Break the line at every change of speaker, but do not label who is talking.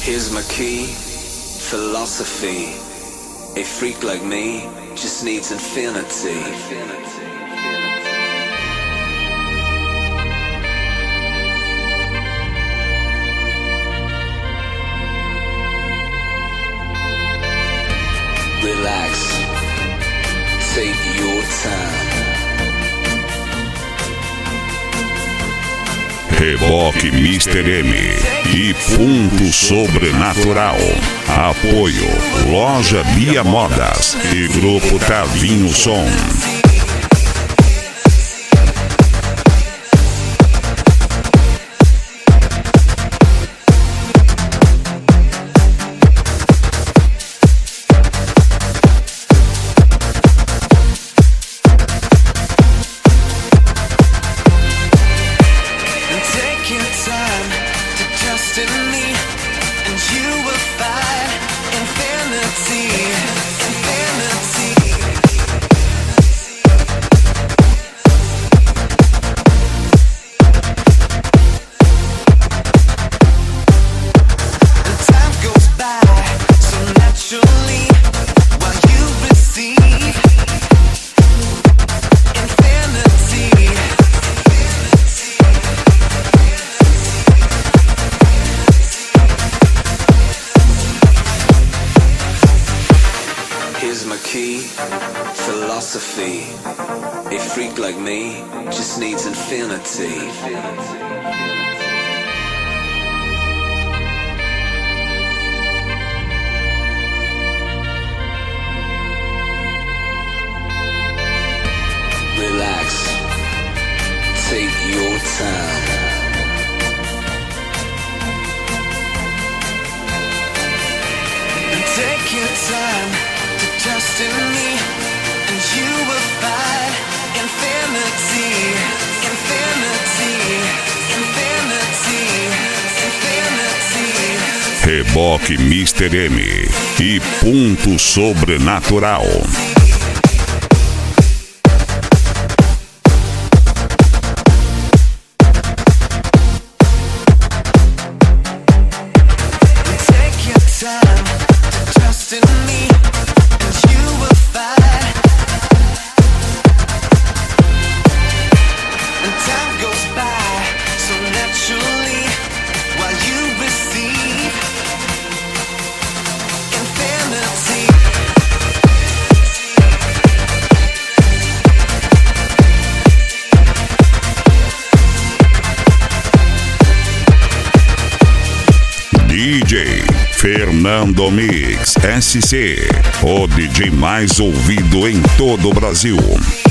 Here's my key, philosophy. A freak like me just needs infinity. Relax, take your time.
Reboque Mr. M e Ponto Sobrenatural. Apoio Loja Bia Modas e Grupo Tavinho Som.
Here's my key, philosophy. A freak like me just needs infinity. Relax, take your time. Take your time to trust in me, and you will find infinity, infinity, infinity, infinity.
Reboque Mr. M e Ponto Sobrenatural. DJ Fernando Mix SC, o DJ mais ouvido em todo o Brasil.